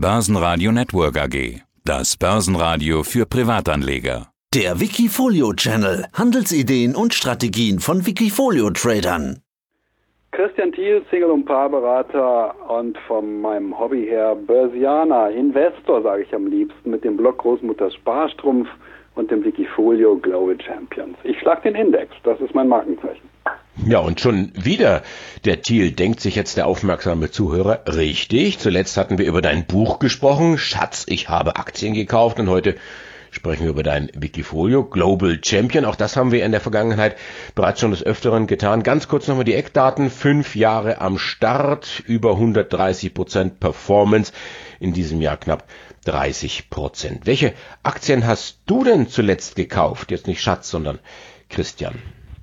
Börsenradio Network AG. Das Börsenradio für Privatanleger. Der Wikifolio-Channel. Handelsideen und Strategien von Wikifolio-Tradern. Christian Thiel, Single- und Paarberater und von meinem Hobby her Börsianer, Investor, sage ich am liebsten, mit dem Blog Großmutters Sparstrumpf und dem Wikifolio Global Champions. Ich schlag den Index, das ist mein Markenzeichen. Ja, und schon wieder, der Thiel, denkt sich jetzt der aufmerksame Zuhörer, richtig. Zuletzt hatten wir über dein Buch gesprochen, Schatz, ich habe Aktien gekauft, und heute sprechen wir über dein Wikifolio Global Champion. Auch das haben wir in der Vergangenheit bereits schon des Öfteren getan. Ganz kurz nochmal die Eckdaten. 5 Jahre am Start, über 130% Performance, in diesem Jahr knapp 30%. Welche Aktien hast du denn zuletzt gekauft? Jetzt nicht Schatz, sondern Christian.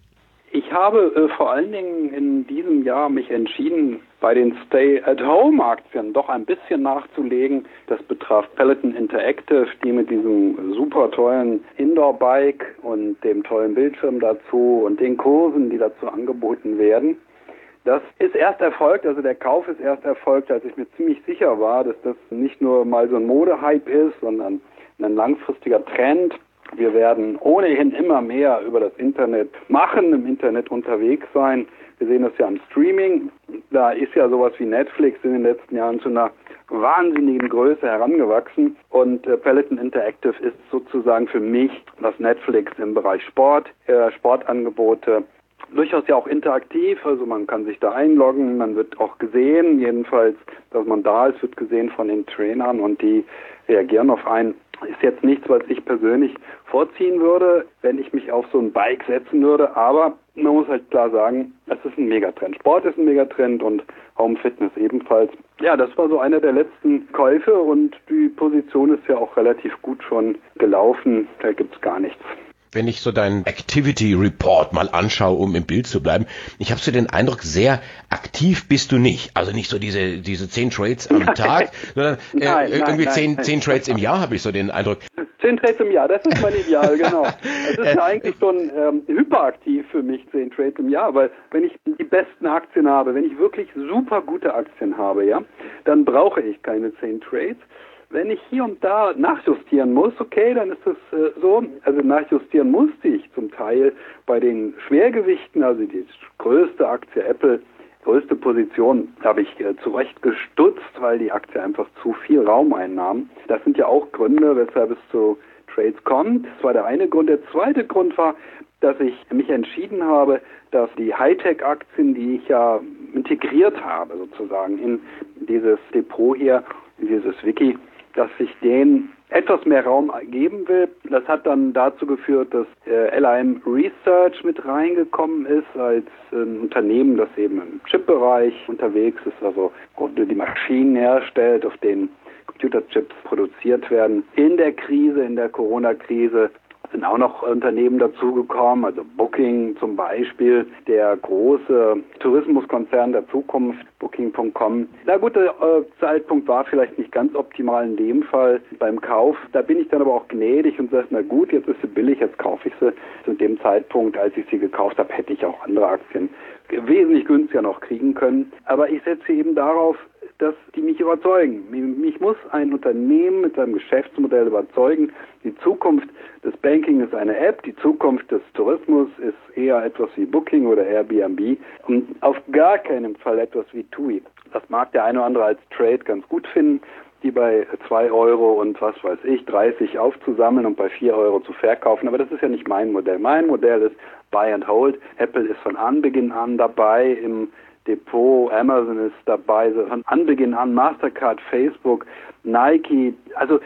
Ich habe vor allen Dingen in diesem Jahr mich entschieden, bei den Stay-at-Home-Aktien doch ein bisschen nachzulegen. Das betraf Peloton Interactive, die mit diesem super tollen Indoor-Bike und dem tollen Bildschirm dazu und den Kursen, die dazu angeboten werden. Das ist erst erfolgt, also der Kauf ist erst erfolgt, als ich mir ziemlich sicher war, dass das nicht nur mal so ein Modehype ist, sondern ein langfristiger Trend. Wir werden ohnehin immer mehr über das Internet machen, im Internet unterwegs sein. Wir sehen das ja am Streaming. Da ist ja sowas wie Netflix in den letzten Jahren zu einer wahnsinnigen Größe herangewachsen. Und Peloton Interactive ist sozusagen für mich das Netflix im Bereich Sport, Sportangebote. Durchaus ja auch interaktiv, also man kann sich da einloggen, man wird auch gesehen, jedenfalls, dass man da ist, wird gesehen von den Trainern und die reagieren auf einen. Ist jetzt nichts, was ich persönlich vorziehen würde, wenn ich mich auf so ein Bike setzen würde, aber man muss halt klar sagen, es ist ein Megatrend. Sport ist ein Megatrend und Home Fitness ebenfalls. Ja, das war so einer der letzten Käufe und die Position ist ja auch relativ gut schon gelaufen, da gibt's gar nichts. Wenn ich so deinen Activity Report mal anschaue, um im Bild zu bleiben, ich habe so den Eindruck, sehr aktiv bist du nicht. Also nicht so diese 10 Trades am Tag, sondern irgendwie 10 Trades im Jahr, habe ich so den Eindruck. 10 Trades im Jahr, das ist mein Ideal, genau. Es ist ja eigentlich schon hyperaktiv für mich, 10 Trades im Jahr, weil wenn ich die besten Aktien habe, wenn ich wirklich super gute Aktien habe, ja, dann brauche ich keine 10 Trades. Wenn ich hier und da nachjustieren muss, okay, dann ist das so. Also nachjustieren musste ich zum Teil bei den Schwergewichten, also die größte Aktie Apple, größte Position, habe ich zurecht gestutzt, weil die Aktie einfach zu viel Raum einnahm. Das sind ja auch Gründe, weshalb es zu Trades kommt. Das war der eine Grund. Der zweite Grund war, dass ich mich entschieden habe, dass die Hightech-Aktien, die ich ja integriert habe sozusagen in dieses Depot hier, in dieses Wiki, dass ich denen etwas mehr Raum geben will. Das hat dann dazu geführt, dass LIM Research mit reingekommen ist als Unternehmen, das eben im Chip-Bereich unterwegs ist, also die Maschinen herstellt, auf denen Computerchips produziert werden. In der Krise, in der Corona-Krise, sind auch noch Unternehmen dazugekommen, also Booking zum Beispiel, der große Tourismuskonzern der Zukunft, Booking.com. Na gut, der Zeitpunkt war vielleicht nicht ganz optimal in dem Fall beim Kauf. Da bin ich dann aber auch gnädig und sage, na gut, jetzt ist sie billig, jetzt kaufe ich sie. Zu dem Zeitpunkt, als ich sie gekauft habe, hätte ich auch andere Aktien wesentlich günstiger noch kriegen können. Aber ich setze eben darauf, dass die mich überzeugen. Mich muss ein Unternehmen mit seinem Geschäftsmodell überzeugen. Die Zukunft des Banking ist eine App, die Zukunft des Tourismus ist eher etwas wie Booking oder Airbnb und auf gar keinen Fall etwas wie TUI. Das mag der eine oder andere als Trade ganz gut finden, die bei 2 Euro und was weiß ich, 30 aufzusammeln und bei 4 Euro zu verkaufen. Aber das ist ja nicht mein Modell. Mein Modell ist Buy and Hold. Apple ist von Anbeginn an dabei im Depot, Amazon ist dabei, von Anbeginn an, Mastercard, Facebook, Nike, also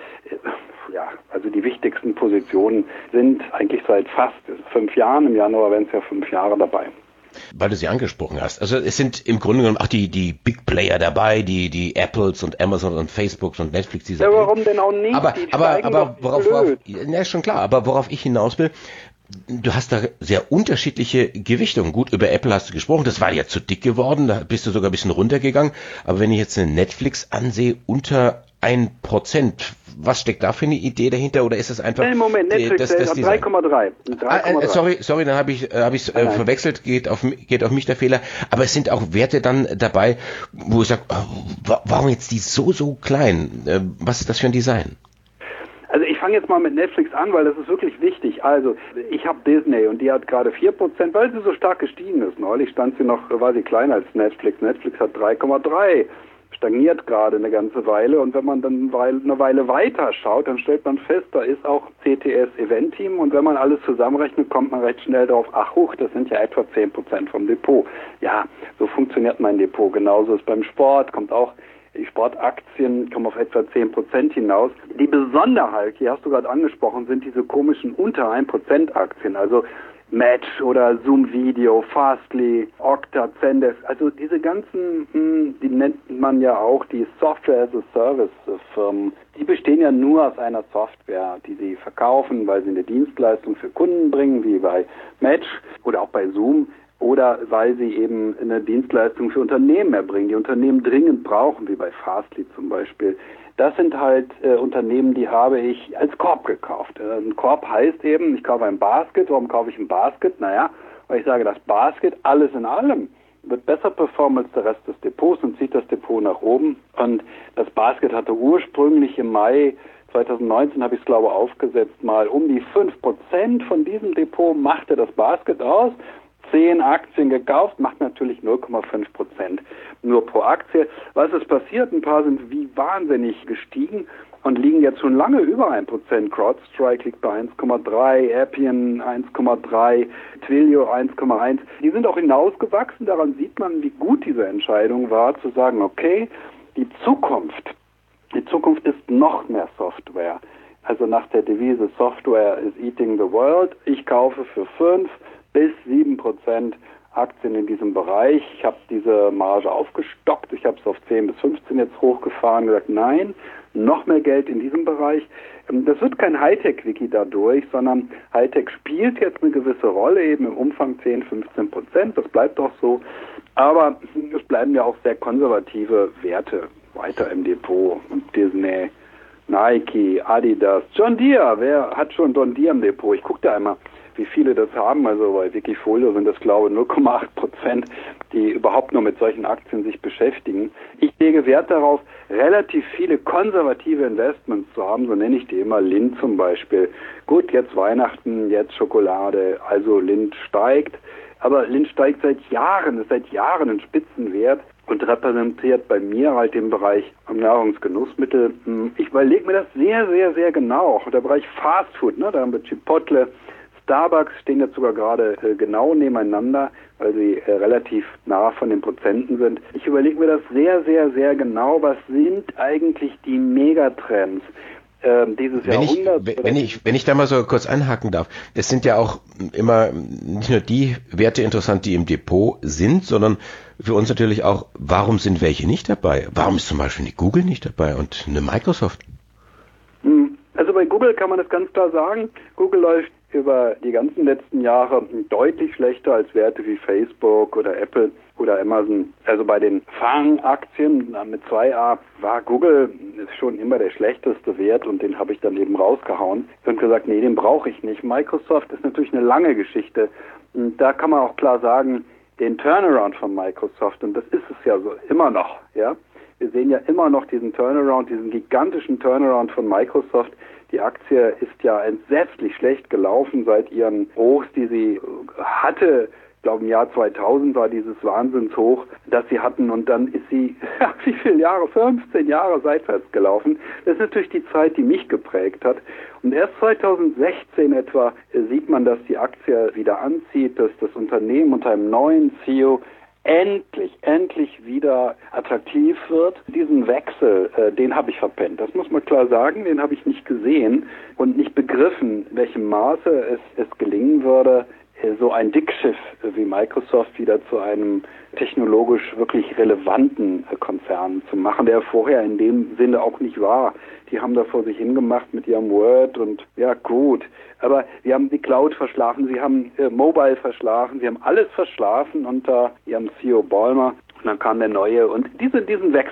die wichtigsten Positionen sind eigentlich seit fast 5 Jahren, im Januar werden es ja 5 Jahre dabei. Weil du sie angesprochen hast. Also es sind im Grunde genommen auch die Big Player dabei, die Apples und Amazon und Facebooks und Netflix dieser Welt. Warum denn auch nicht? Aber worauf ich hinaus will, du hast da sehr unterschiedliche Gewichtungen. Gut, über Apple hast du gesprochen, das war ja zu dick geworden, da bist du sogar ein bisschen runtergegangen. Aber wenn ich jetzt eine Netflix ansehe, unter 1%, Was steckt da für eine Idee dahinter? Oder ist es einfach... Nein, Moment, Netflix 3,3. Sorry, dann habe ich verwechselt, geht auf mich der Fehler. Aber es sind auch Werte dann dabei, wo ich sage, warum jetzt die so klein? Was ist das für ein Design? Also ich fange jetzt mal mit Netflix an, weil das ist wirklich wichtig. Also ich habe Disney und die hat gerade 4%, weil sie so stark gestiegen ist. Neulich war sie kleiner als Netflix. Netflix hat 3,3. Stagniert gerade eine ganze Weile, und wenn man dann eine Weile weiter schaut, dann stellt man fest, da ist auch CTS Event Team, und wenn man alles zusammenrechnet, kommt man recht schnell drauf, das sind ja etwa 10% vom Depot. Ja, so funktioniert mein Depot. Genauso ist beim Sport, die Sportaktien kommen auf etwa 10% hinaus. Die Besonderheit, die hast du gerade angesprochen, sind diese komischen unter 1% Aktien, also Match oder Zoom Video, Fastly, Okta, Zendesk, also diese ganzen, die nennt man ja auch die Software as a Service Firmen, die bestehen ja nur aus einer Software, die sie verkaufen, weil sie eine Dienstleistung für Kunden bringen, wie bei Match oder auch bei Zoom, oder weil sie eben eine Dienstleistung für Unternehmen erbringen, die Unternehmen dringend brauchen, wie bei Fastly zum Beispiel. Das sind halt Unternehmen, die habe ich als Korb gekauft. Ein Korb heißt eben, ich kaufe ein Basket. Warum kaufe ich ein Basket? Naja, weil ich sage, das Basket, alles in allem, wird besser performen als der Rest des Depots und zieht das Depot nach oben. Und das Basket hatte ursprünglich im Mai 2019, habe ich es glaube aufgesetzt, mal um die 5% von diesem Depot machte das Basket aus. 10 Aktien gekauft, macht natürlich 0,5% nur pro Aktie. Was ist passiert? Ein paar sind wie wahnsinnig gestiegen und liegen jetzt schon lange über 1%. CrowdStrike liegt bei 1,3, Appian 1,3, Twilio 1,1. Die sind auch hinausgewachsen. Daran sieht man, wie gut diese Entscheidung war, zu sagen, okay, die Zukunft ist noch mehr Software. Also nach der Devise Software is eating the world. Ich kaufe für 5 bis 7% Aktien in diesem Bereich. Ich habe diese Marge aufgestockt. Ich habe es auf 10 bis 15 jetzt hochgefahren, gesagt, nein, noch mehr Geld in diesem Bereich. Das wird kein Hightech-Wiki dadurch, sondern Hightech spielt jetzt eine gewisse Rolle, eben im Umfang 10-15%. Das bleibt auch so. Aber es bleiben ja auch sehr konservative Werte weiter im Depot. Disney, Nike, Adidas, John Deere. Wer hat schon John Deere im Depot? Ich gucke da einmal, wie viele das haben. Also bei Wikifolio sind das, glaube ich, 0,8%, die überhaupt nur mit solchen Aktien sich beschäftigen. Ich lege Wert darauf, relativ viele konservative Investments zu haben, so nenne ich die immer. Lindt zum Beispiel. Gut, jetzt Weihnachten, jetzt Schokolade, also Lindt steigt. Aber Lindt steigt seit Jahren, ist seit Jahren ein Spitzenwert und repräsentiert bei mir halt den Bereich Nahrungsgenussmittel. Ich überlege mir das sehr, sehr, sehr genau. Auch der Bereich Fastfood, da haben wir Chipotle, Starbucks stehen jetzt sogar gerade genau nebeneinander, weil sie relativ nah von den Prozenten sind. Ich überlege mir das sehr, sehr, sehr genau. Was sind eigentlich die Megatrends dieses Jahrhunderts? Wenn ich da mal so kurz einhaken darf, es sind ja auch immer nicht nur die Werte interessant, die im Depot sind, sondern für uns natürlich auch, warum sind welche nicht dabei? Warum ist zum Beispiel eine Google nicht dabei und eine Microsoft? Also bei Google kann man das ganz klar sagen. Google läuft über die ganzen letzten Jahre deutlich schlechter als Werte wie Facebook oder Apple oder Amazon. Also bei den Fangaktien mit 2A war Google schon immer der schlechteste Wert und den habe ich dann eben rausgehauen und gesagt, nee, den brauche ich nicht. Microsoft ist natürlich eine lange Geschichte. Und da kann man auch klar sagen, den Turnaround von Microsoft, und das ist es ja so immer noch, ja. Wir sehen ja immer noch diesen Turnaround, diesen gigantischen Turnaround von Microsoft. Die Aktie ist ja entsetzlich schlecht gelaufen seit ihren Hochs, die sie hatte. Ich glaube, im Jahr 2000 war dieses Wahnsinnshoch, das sie hatten. Und dann ist sie, wie viele Jahre? 15 Jahre seitwärts gelaufen. Das ist natürlich die Zeit, die mich geprägt hat. Und erst 2016 etwa sieht man, dass die Aktie wieder anzieht, dass das Unternehmen unter einem neuen CEO endlich wieder attraktiv wird. Diesen Wechsel, den habe ich verpennt. Das muss man klar sagen, den habe ich nicht gesehen und nicht begriffen, in welchem Maße es gelingen würde, so ein Dickschiff wie Microsoft wieder zu einem technologisch wirklich relevanten Konzern zu machen, der vorher in dem Sinne auch nicht war. Die haben da vor sich hingemacht mit ihrem Word und ja gut, aber sie haben die Cloud verschlafen, sie haben Mobile verschlafen, sie haben alles verschlafen unter ihrem CEO Ballmer und dann kam der neue und diesen Wechsel.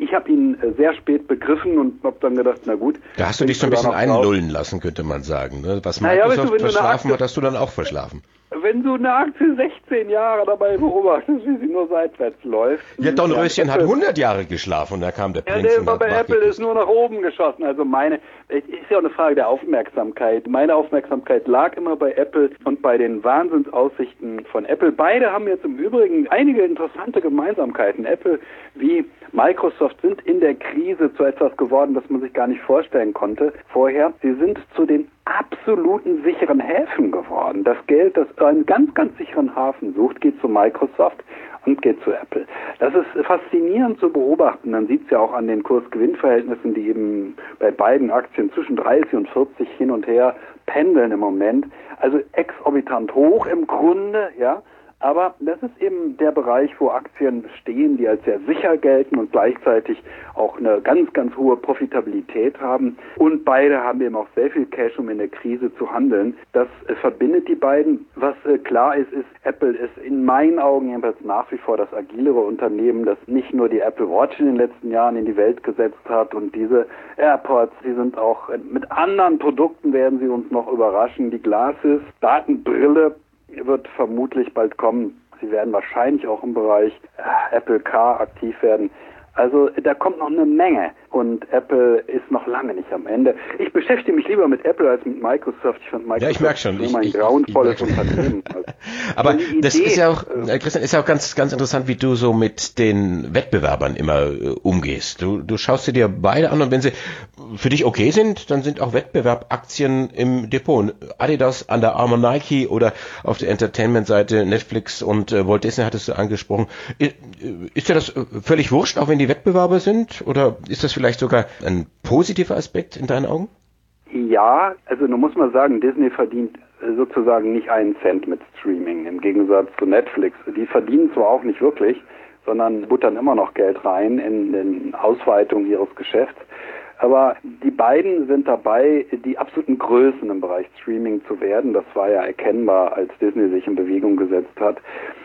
Ich habe ihn sehr spät begriffen und habe dann gedacht, na gut. Da hast du dich so ein bisschen einlullen lassen, könnte man sagen. Ne? Was Microsoft verschlafen hat, hast du dann auch verschlafen. Wenn du eine Aktie 16 Jahre dabei beobachtest, wie sie nur seitwärts läuft. Ja, Dornröschen hat 100 Jahre geschlafen und da kam der Prinz. Ja, der bei Apple ist nur nach oben geschossen. Also ist ja auch eine Frage der Aufmerksamkeit. Meine Aufmerksamkeit lag immer bei Apple und bei den Wahnsinnsaussichten von Apple. Beide haben jetzt im Übrigen einige interessante Gemeinsamkeiten. Apple wie Microsoft sind in der Krise zu etwas geworden, das man sich gar nicht vorstellen konnte vorher. Sie sind zu den absoluten sicheren Häfen geworden. Das Geld, das einen ganz, ganz sicheren Hafen sucht, geht zu Microsoft und geht zu Apple. Das ist faszinierend zu beobachten. Man sieht es ja auch an den Kurs-Gewinn-Verhältnissen, die eben bei beiden Aktien zwischen 30 und 40 hin und her pendeln im Moment. Also exorbitant hoch im Grunde, ja. Aber das ist eben der Bereich, wo Aktien stehen, die als sehr sicher gelten und gleichzeitig auch eine ganz, ganz hohe Profitabilität haben. Und beide haben eben auch sehr viel Cash, um in der Krise zu handeln. Das verbindet die beiden. Was klar ist, Apple ist in meinen Augen jedenfalls nach wie vor das agilere Unternehmen, das nicht nur die Apple Watch in den letzten Jahren in die Welt gesetzt hat. Und diese AirPods, die sind auch mit anderen Produkten, werden sie uns noch überraschen. Die Glasses, Datenbrille, wird vermutlich bald kommen. Sie werden wahrscheinlich auch im Bereich Apple Car aktiv werden. Also da kommt noch eine Menge und Apple ist noch lange nicht am Ende. Ich beschäftige mich lieber mit Apple als mit Microsoft. Ich finde Microsoft ich merke schon. immer ein grauenvolles Unternehmen. Aber das ist ja auch, Christian, ist ja auch ganz, ganz interessant, wie du so mit den Wettbewerbern immer umgehst. Du schaust dir beide an und wenn sie für dich okay sind, dann sind auch Wettbewerbaktien im Depot. Adidas, Under Armour, Nike oder auf der Entertainment-Seite Netflix und Walt Disney hattest du angesprochen. Ist dir das völlig wurscht, auch wenn die Wettbewerber sind? Oder ist das vielleicht sogar ein positiver Aspekt in deinen Augen? Ja, also nun muss man sagen, Disney verdient sozusagen nicht einen Cent mit Streaming, im Gegensatz zu Netflix. Die verdienen zwar auch nicht wirklich, sondern buttern immer noch Geld rein in den Ausweitung ihres Geschäfts. Aber die beiden sind dabei, die absoluten Größen im Bereich Streaming zu werden. Das war ja erkennbar, als Disney sich in Bewegung gesetzt hat.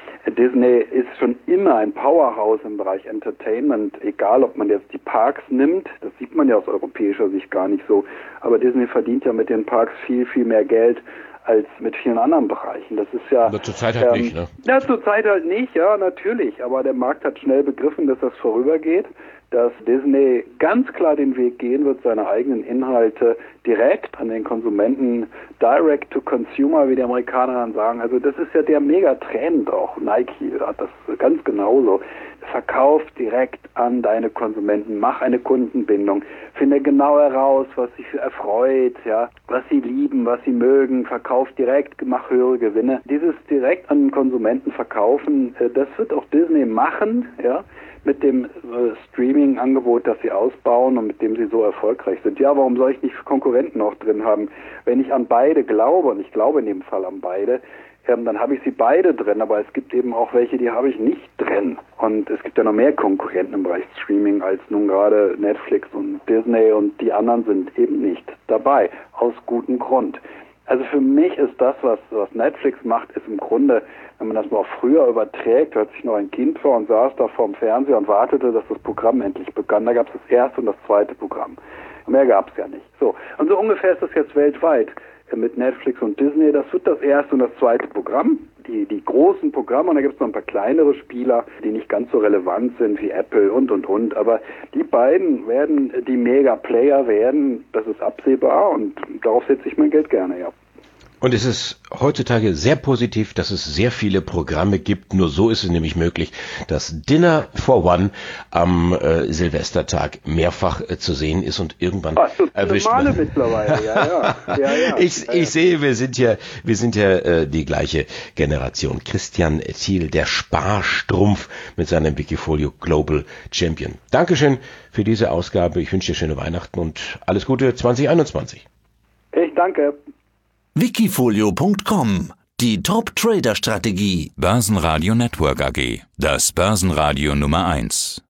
Disney ist schon immer ein Powerhouse im Bereich Entertainment, egal ob man jetzt die Parks nimmt, das sieht man ja aus europäischer Sicht gar nicht so, aber Disney verdient ja mit den Parks viel, viel mehr Geld als mit vielen anderen Bereichen. Das ist ja... Aber zurzeit halt nicht, ne? Ja, zurzeit halt nicht, ja, natürlich, aber der Markt hat schnell begriffen, dass das vorübergeht, dass Disney ganz klar den Weg gehen wird, seine eigenen Inhalte direkt an den Konsumenten, direct to consumer, wie die Amerikaner dann sagen. Also das ist ja der Megatrend auch. Nike hat das ganz genauso. Verkauf direkt an deine Konsumenten, mach eine Kundenbindung, finde genau heraus, was sie erfreut, ja, was sie lieben, was sie mögen, verkauf direkt, mach höhere Gewinne. Dieses direkt an den Konsumenten verkaufen, das wird auch Disney machen, ja, mit dem Streaming-Angebot, das sie ausbauen und mit dem sie so erfolgreich sind. Ja, warum soll ich nicht Konkurrenten auch drin haben? Wenn ich an beide glaube, und ich glaube in dem Fall an beide, dann habe ich sie beide drin, aber es gibt eben auch welche, die habe ich nicht drin. Und es gibt ja noch mehr Konkurrenten im Bereich Streaming als nun gerade Netflix und Disney und die anderen sind eben nicht dabei, aus gutem Grund. Also für mich ist das, was Netflix macht, ist im Grunde, wenn man das mal früher überträgt, als ich noch ein Kind war und saß da vorm Fernseher und wartete, dass das Programm endlich begann. Da gab es das erste und das zweite Programm. Mehr gab es ja nicht. So. Und so ungefähr ist das jetzt weltweit mit Netflix und Disney. Das wird das erste und das zweite Programm. Die großen Programme, und da gibt es noch ein paar kleinere Spieler, die nicht ganz so relevant sind wie Apple und. Aber die beiden werden die Mega-Player werden, das ist absehbar und darauf setze ich mein Geld gerne, ja. Und es ist heutzutage sehr positiv, dass es sehr viele Programme gibt. Nur so ist es nämlich möglich, dass Dinner for One am Silvestertag mehrfach zu sehen ist und irgendwann erwischt man. Mittlerweile, ja. Ich sehe, wir sind ja die gleiche Generation. Christian Thiel, der Sparstrumpf mit seinem Wikifolio Global Champion. Dankeschön für diese Ausgabe. Ich wünsche dir schöne Weihnachten und alles Gute 2021. Ich danke. Wikifolio.com, die Top-Trader-Strategie. Börsenradio Network AG, das Börsenradio Nummer 1.